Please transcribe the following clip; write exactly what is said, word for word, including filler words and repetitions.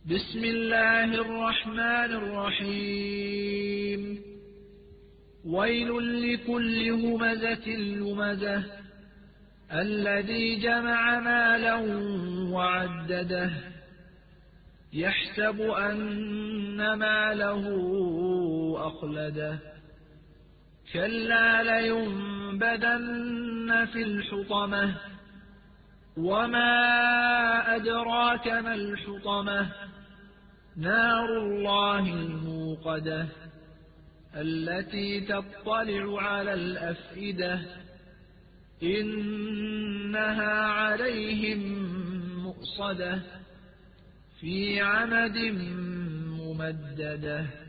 بسم الله الرحمن الرحيم ويل لكل همزة لمزة الذي جمع مالا وعدده يحسب أن ماله أخلده كلا لينبذن في الحطمة وما أدراك ما الحطمة نار الله الموقدة التي تطلع على الأفئدة إنها عليهم مؤصدة في عمد ممددة.